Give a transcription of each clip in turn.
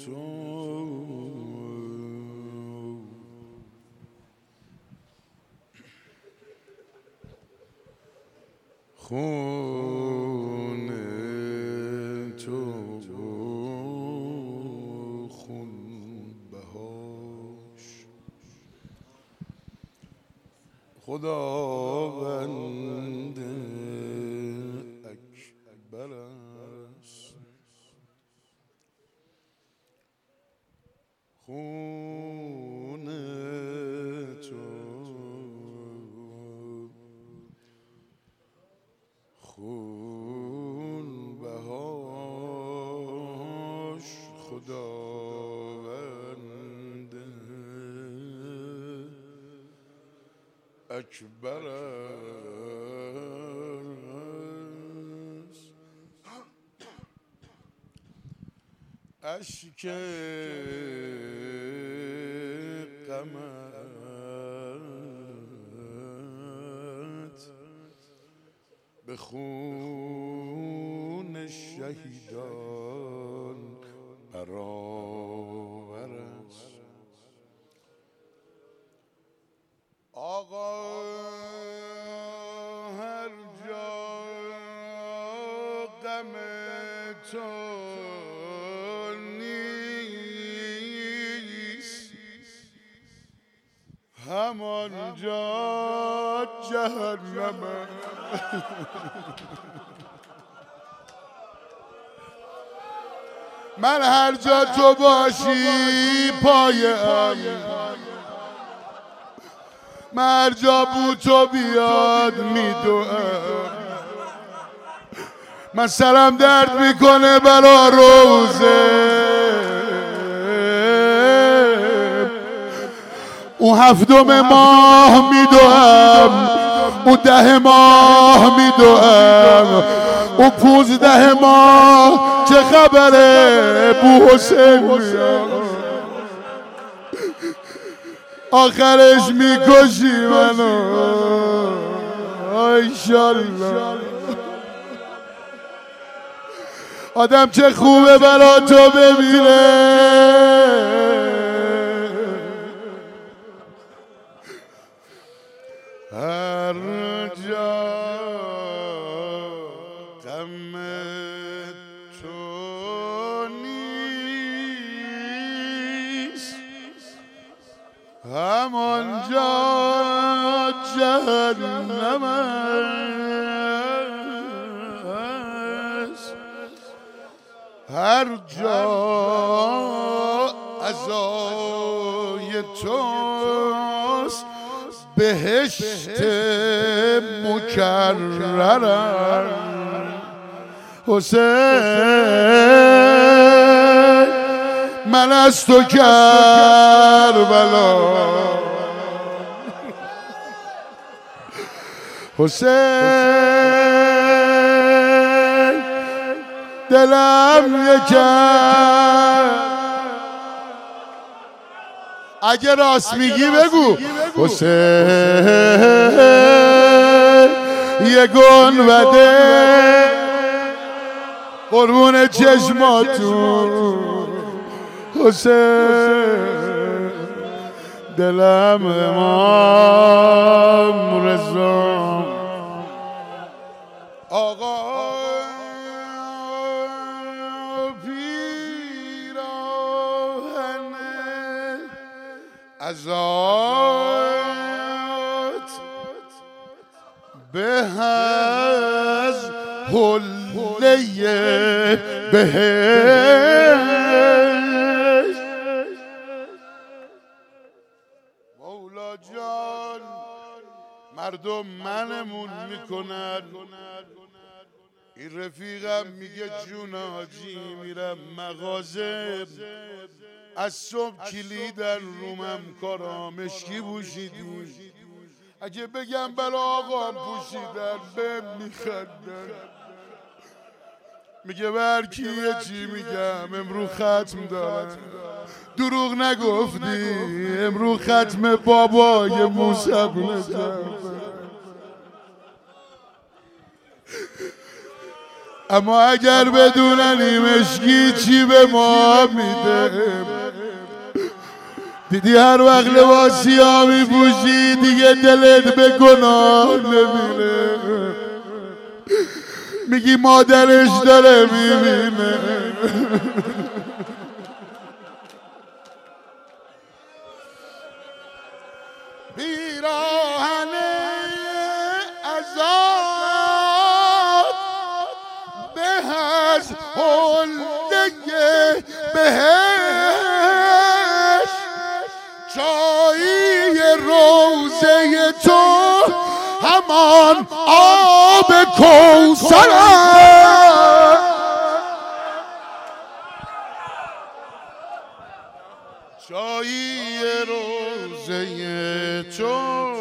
خون تو خون بهاش خداوند اکبر است. خون تو خون بهاش خداوند اکبر است. اشک غمت به خون شهیدان برابر است. آقا هر جا غم تو نیست همانجا جهنمه. من هر جا تو باشی پایم، من هر جا بو تو بیاد میدوم. من سرم درد میکنه برا روزه اون 7 ماه میدوم، اون 10 ماه میدوم، اون 15 ماه چه خبره بو حسین آخرش میکشی منو ایشالله. آدم چه خوبه برا تو ببینه هر جا غم تو نیست همانجا جهنم است. هر جا عزای توست بهشت مکررم. حسین من از تو کربلا، حسین دلم یکم. اگه راست میگی بگو حسین یه گنبده قربون چشماتون. حسین دلم امام رضا. آقا پیراهن ازات به از حله بهشت. مولا جان مردم منمون میکنن، این رفیقم میگه جون حاجی میرم مغازه از صبح کلیدن رومم کارا مشکی پوشیدی، اگه بگم برا آقام پوشیدن بهم میخندن. میگه برکی یه چی میگم امرو ختم دارم. دروغ نگفتی امرو ختم بابای موسی بن جعفر. اما اگر بدونن مشکی چی به ما میده. دیدی هر وقت لباسی ها میپوشی دیگه دلت به گناه نمیره، میگی مادرش داره میبینه. پیراهن عذاب به از حله بهش، چایی روزه تو همان آب کوثر چایی روزه تو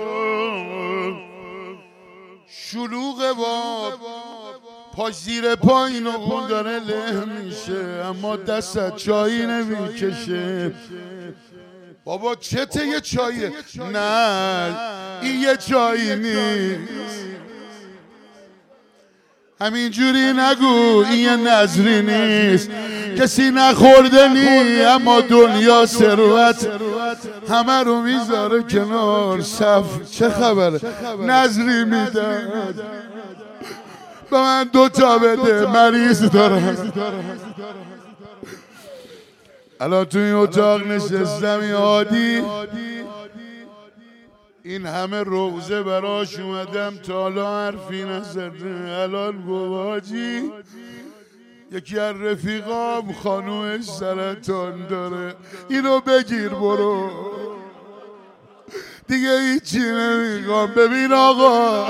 شلوغ باد، پاش زیر پایین اون داره له میشه اما دستت چایی نمیکشه. بابا چته یه چاییه؟ نه این یه چایی نیست، همینجوری نگو این یه نظری نیست. کسی نخورده نی اما دنیا ثروت همه رو میذاره کنار صف. چه خبره؟ نظری میدن به من 2 تا بده مریض دارم. الان تو این اتاق نشستم این عادی این همه روزه براش اومدم تا حالا حرفی نزده. الان گواجی یکی از رفیقام خانومش سرطان داره، اینو بگیر برو دیگه هیچی نمیخوام. ببین آقا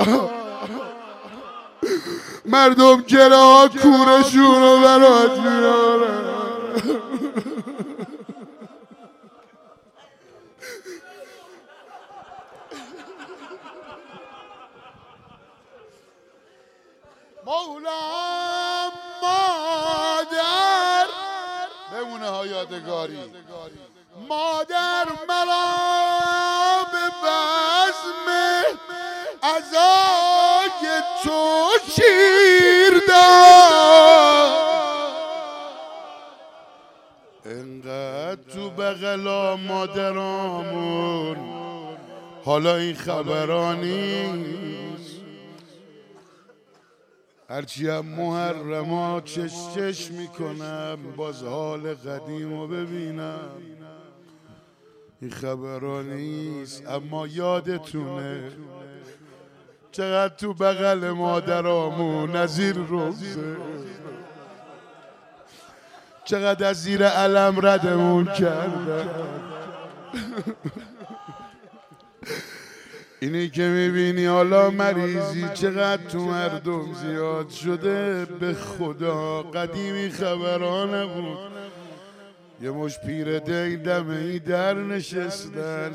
مردم گره ها کورشون رو برات میارن. مولا مادر بمونه ها یادگاری، مادر مرا به بزم عزای تو شیر داد. انقدر تو بغلا مادرامون حالا این خبرانی هرچی هم محرما چش میکنم باز حال قدیم رو ببینم. این خبرها نیست اما یادتونه چقدر تو بغل مادرامون نظیر روزه چقدر از زیر علم ردمون کردن. اینی که میبینی حالا مریضی چقدر تو مردم زیاد شده. به خدا قدیمی خبرها نبود، یه مش پیر دی دمه ای در نشستن.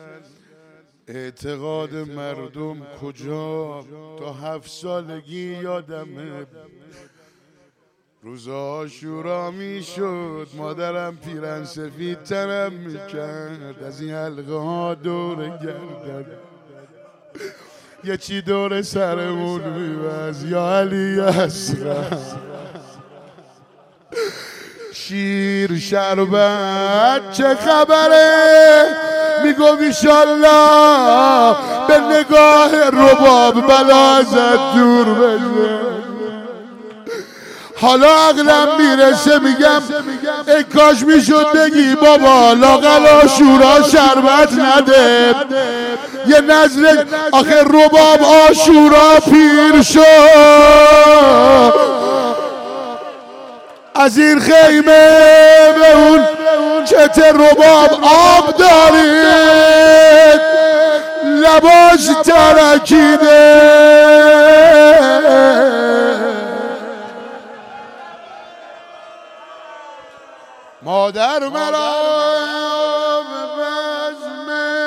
اعتقاد مردم کجا؟ تا 7 سالگی یادمه روز عاشورا میشد مادرم پیرن سفید تنم میکرد، از این حلقه ها دور گردن یه چی دور سرمون میوز یا علی اصغر. شیر شربت چه خبره؟ میگو ایشالله به نگاه رباب بلا ازت دور بشه. حالا عقلم میرسه میگم ای کاش میشد بگی بابا لااقل عاشورا شربت نده. یه نظر آخه رباب عاشورا پیر شد از این خیمه به اون چت رباب آب دارید لباش ترکیده. مادر مرا به بزم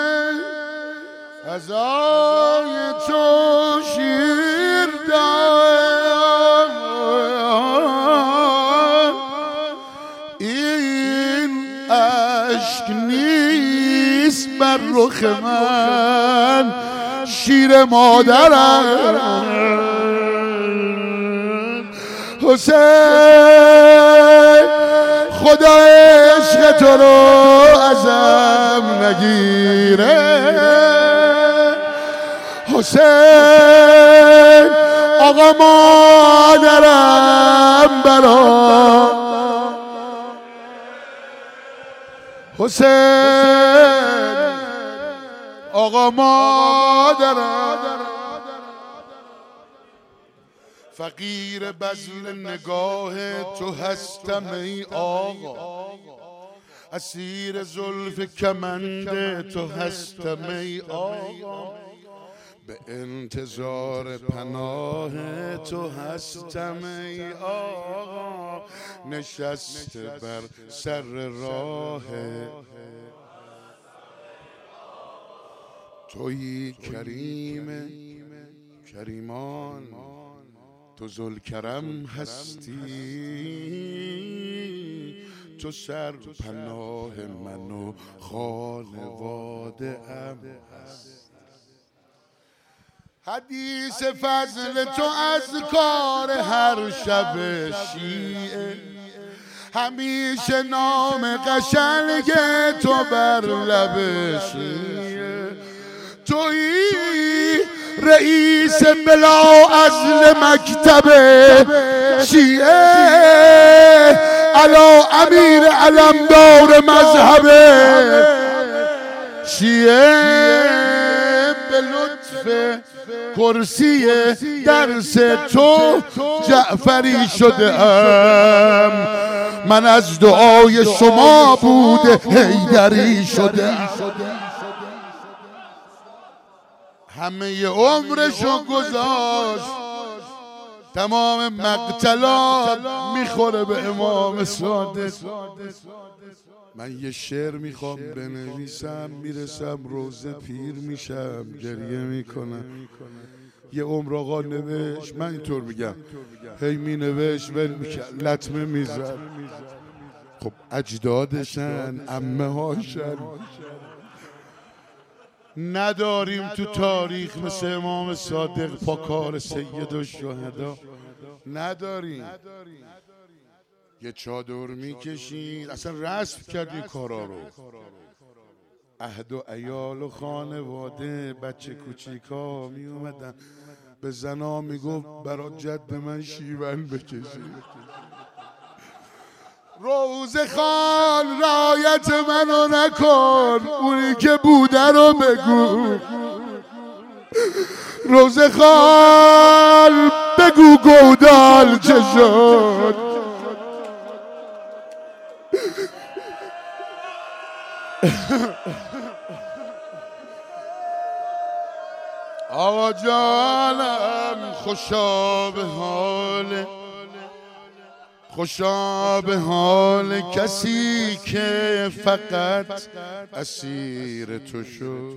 عزای تو شیر داد. این اشک نیست بر رخ من شیر مادرم حسین خدا عشق تو رو ازم نگیره حسین آقا مادرم برا حسین آقا مادرم فقیر بذل نگاه تو هستم ای آقا اسیر زلف کمند تو هستم ای آقا به انتظار پناه تو هستم ای آقا نشسته بر سر راه تویی کریم کریمان تو ذوالکرم هستی تو سر پناه من و خانواده ام هست حدیث فضل تو از کار هر شب شیعه همیشه نام قشنگ تو بر لب شیعه تویی رئیس بلا ازل مکتب شیعه علا امیر علمدار مذهب شیعه به لطف کرسی درس تو جعفری شده ام من از دعای شما بوده حیدری شده همه عمرشو گذاشت تمام مقتلات میخوره به امام صادق من یه شعر میخوام بنویسم میرسم روزه پیر میشم گریه میکنم یه عمر آقا نوشت من اینطور میگم هی مینوشت ول میکرد لطمه میزد خب اجدادشن عمه هاشن نداریم تو تاریخ مثل امام صادق پاکار سید الشهدا نداریم یه چادر میکشید اصلا رسم کرد این کارا رو عهد و عیال و خانواده بچه کوچیکا می اومدن به زنا میگفت برا جد من شیون بکشید روز خان رایت منو نکن اونی که بوده رو بگو روز خان بگو گودال چه شد آقا جانم خوشا به حال خوشا به حال کسی که فقط اسیر تو شد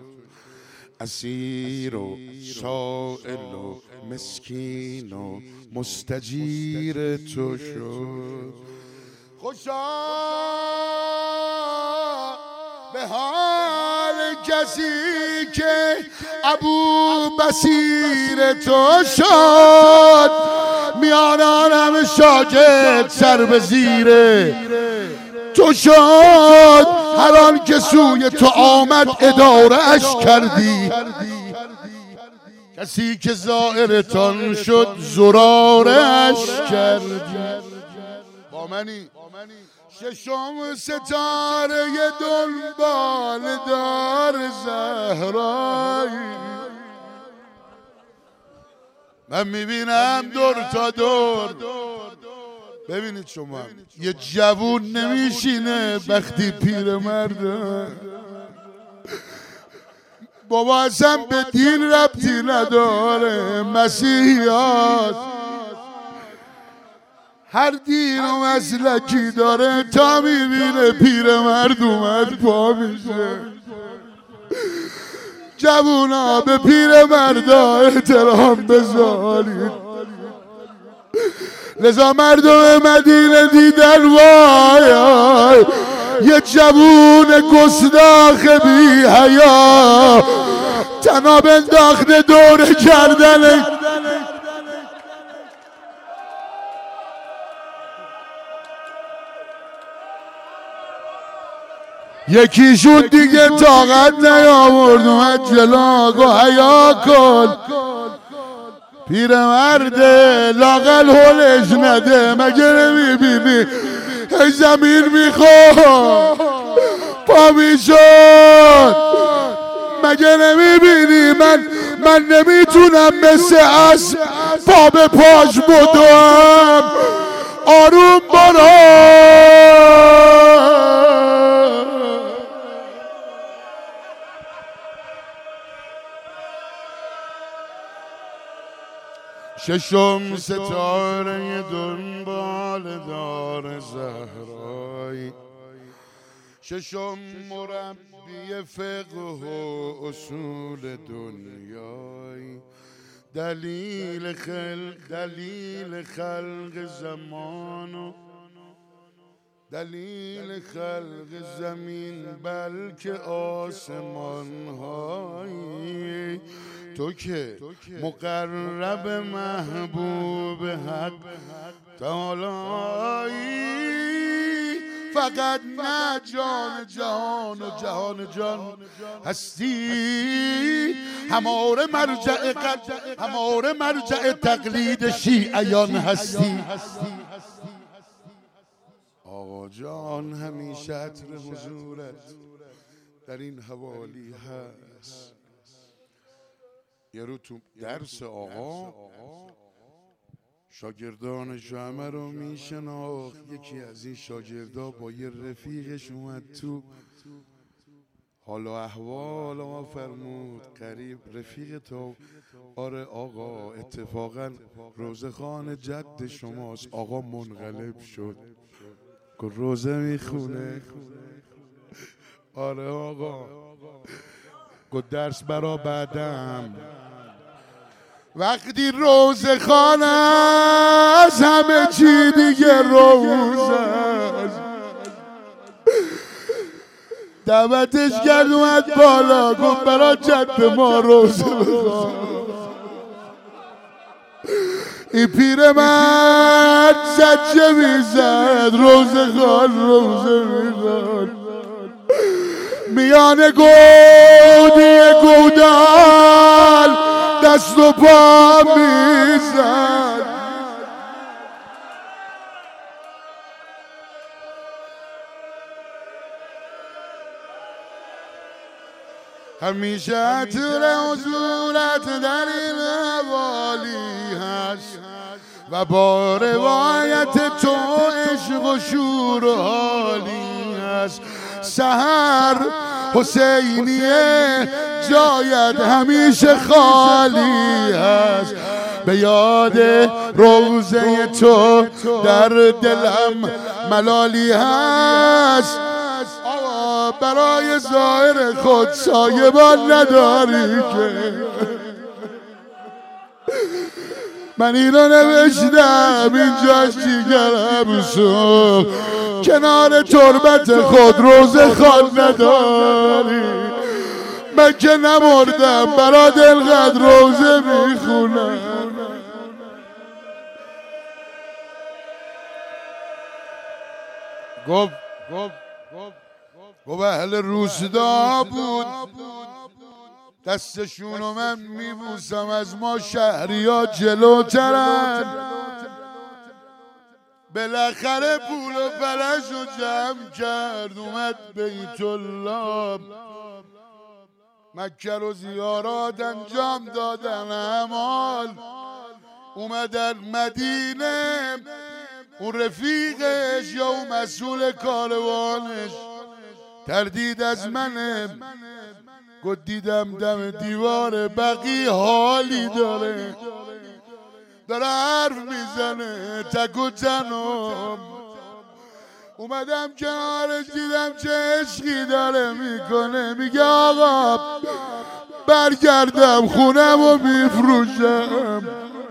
اسیر و سائل و مسکین و مستجیر تو شد خوشا به حال کسی که ابو بصیر تو شد میانان همه شاگرد سر به زیره تو شد هر آن که سوی تو آمد اداره اش کردی کسی که زائرتان شد زراره اش کردی با منی ششم ستاره دنبال دار زهرایی من میبینم دور تا دور ببینید شما یه جوون نمیشینه وقتی پیر مرده بابا اصلا به دین ربطی نداره مسیحیات هر دین و مسلکی داره تا میبینه پیر مرد اومد پا میشه جوونا به پیر مردا احترام بذارید لذا مردم مدینه دیدن وای یه جوون گستاخ بی حیا تناب انداخته دور کردن یکیشون دیگه طاقت نیاورد اومد جلو گو حیا کن پیرمرد لاغل هولش نده مگه نمیبینی ای زمین میخواد پا میشد مگه نمیبینی من نمیتونم مثل اسب پا به پاش بدوم آروم برو ششم ستاره دنبال دار زهرایی ششم مربی فقه و اصول دنیایی دلیل خلق زمان و دلیل خلق زمین بلکه آسمان هایی تو که مقرب محبوب حق تعالی فقط نه جان جهان و جهان جان هستی هماره مرجع تقلید شیعیان هستی آقا جان همیشه عطر حضورت در این حوالی هست. یه رو تو درس آقا شاگردان جامعه رو میشناخت. یکی از این شاگردا با یه رفیقش اومد تو حال و احوال ما فرمود قریب رفیق تو؟ آره آقا اتفاقا روزخان جد شماست. آقا منقلب شد گفت روزه میخونه؟ آره آقا. گفت درس برا بعدم. وقتی روزه خانه از همه چی دیگه روزه است دعوتش کرد اومد بالا گفت برا جد ما روزه بخوان. این پیرمرد زجه میزد روزه میخوان میان گودی گودال دست و پا میزد. همیشه عطر حضورت در این حوالی هست و با روایت تو عشق و شور و حالی هست. سحر حسینیه جایت همیشه خالی هست. به یاد روزه تو در دلم ملالی هست. برای ظاهر خود سایبان نداری که من اینو نوشتم اینجاش جیگرم سو کنار تربت خود روزه خان نداری. من که نمردم برا دلقدر روزه میخونم. گفت اهل روستا بود دستشونو من میبوسم از ما شهری ها جلوترن. بالاخره پول و فلشو جمع کرد اومد بیت الله مکه رو زیارات انجام دادن اعمال. اومدن مدینه اون رفیقش یا اون مسئول کاروانش تردید از منه. گفت دیدم دم دیوار بقی حالی داره حرف میزنه تک و تنم. اومدم کنارش دیدم چه عشقی داره میکنه. میگه آقا برگردم خونم و میفروشم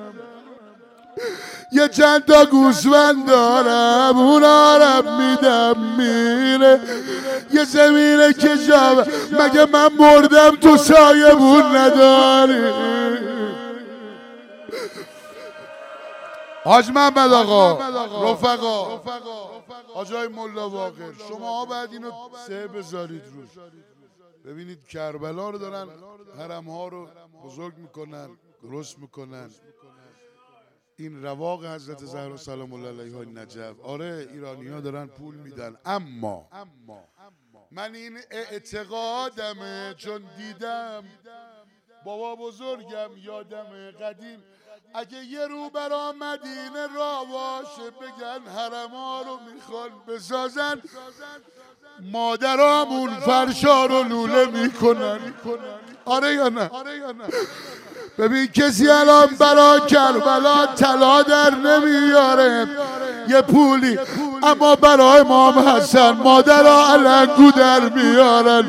یه چند تا گوسفند دارم اونا رو میدم میره یه زمین کشاورزی. مگه من مردم تو سایبون نداری؟ حاج محمد آقا، رفقا، حاجای ملا باقر، شما باید اینو سه بذارید روش. ببینید کربلا رو دارن حرم ها رو بزرگ میکنن، درست میکنن. این رواق حضرت زهرا سلام الله علیها نجف. آره ایرانی ها دارن پول میدن، اما من این اعتقادمه، چون دیدم بابا بزرگم یادم قدیم اگه یه رو برا مدینه را باشه بگن حرما رو میخوان بسازن، مادرامون فرشا رو لوله میکنن. آره یا نه؟ ببین کسی الان برا کربلا طلا در نمیاره یه پولی، اما برای امام حسن مادرها علنگو در میارن.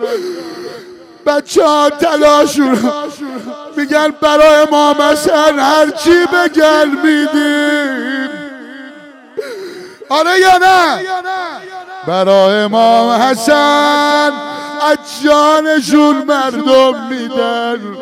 بچه ها طلاشون میگن برای امام حسن هرچی بگن میدیم. آره یا نه؟ برای امام حسن از جانشون مردم میدن.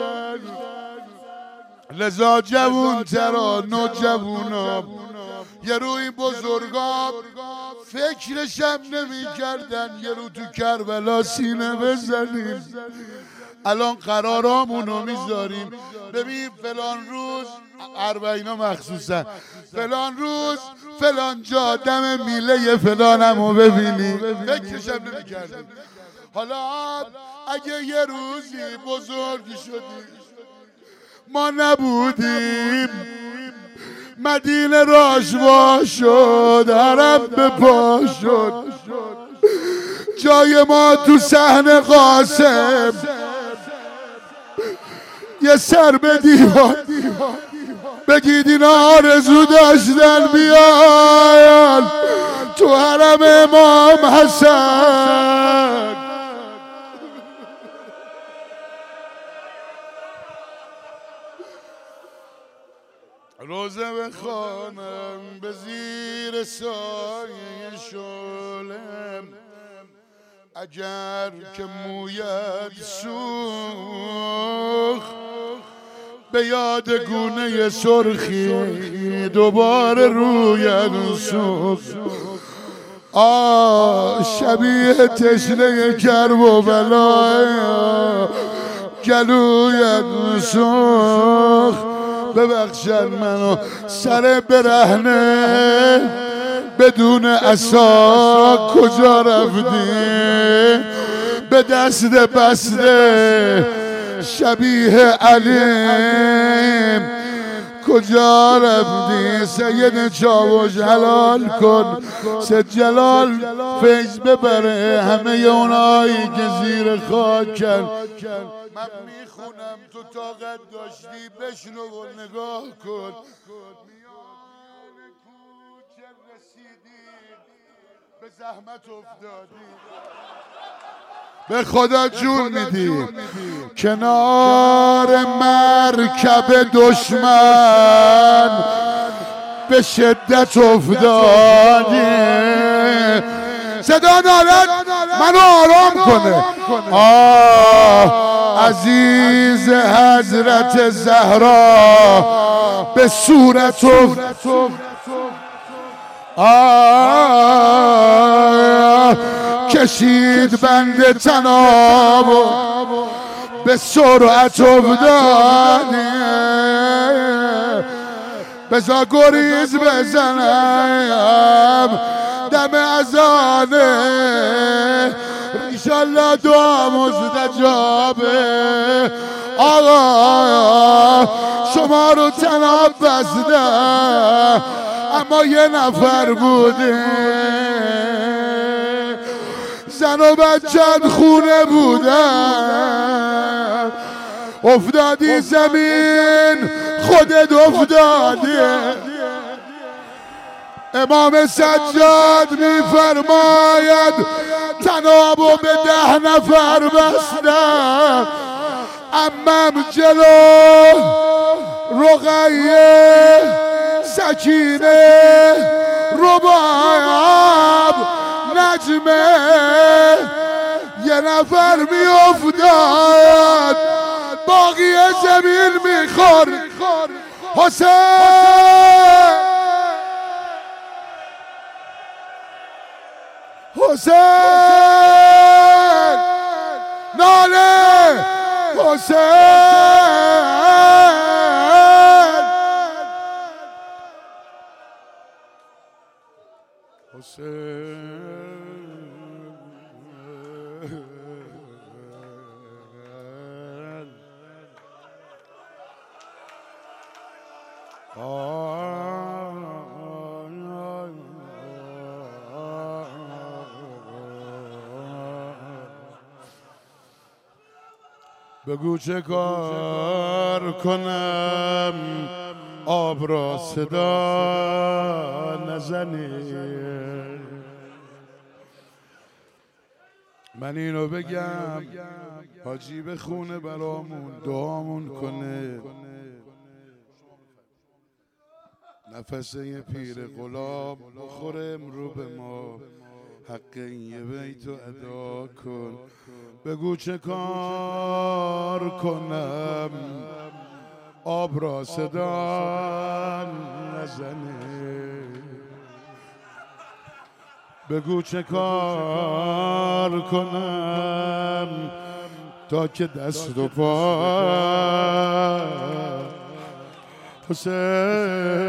لذا جوون ترا نوجوونا یه رو این بزرگا فکرشم نمی کردن یه رو تو کربلا سینه بزنیم. الان قرارامونو میذاریم. ببین فلان روز اربعینا مخصوصا فلان روز فلان جا دم میله فلانمو ببینیم، فکرشم نمی کردیم. حالا اگه یه روزی بزرگ شدی ما نبودیم، مدینه راشوا شد، حرم به پا شد، جای ما تو صحن قاسم یه سر به دیوار بگید اینا آرزو داشتن بیان تو حرم امام حسن. روزه بخوانم به زیر سایه شلم، اگر که مویت سوخ به یاد گونه سرخی دوباره رویت سوخ. شبیه تشنه کرب و بلای گلویت سوخ. ببخشن منو سر برهنه بدون عصا کجا رفتی، به دست بسته شبیه علیم کجا رفتی. سید چاوش حلال کن، سید جلال فیض ببره همه اونایی که زیر خاکن. من میخونم تو طاقت داشتی بشنو و نگاه کن. میان کوچه رسیدی به زحمت افتادی، به خدا جون میدی کنار مرکب دشمن به شدت افتادی. صدا نالت منو آرام کنه. عزیز حضرت زهرا به صورت کشید بند تناب به سرعت افتادی. بزا گریز بزنم دم ازانه، انشالله دعا مستجابه. آقا شما رو تناب بستم اما یه نفر بوده، زن و بچت خونه بودن، افتادی زمین خودت افتادی. امام سجاد میفرماید تنابو به 10 نفر بستم، عمم جلو، رقیه، سکینه، رباب، نجمه، یه نفر میافتاد باقی زمین میخور. حسین ناله حسین بگو چه کار کنم آب را صدا نزنی. من اینو بگم حاجی به خونه برامون دعامون کنه. نفس یه پیر غلام بخوره امرو به ما. حق این یه بیتو ادا کن. بگو چه کار کنم آب را صدا نزنه. بگو چه کار کنم تا که دست و پا حسین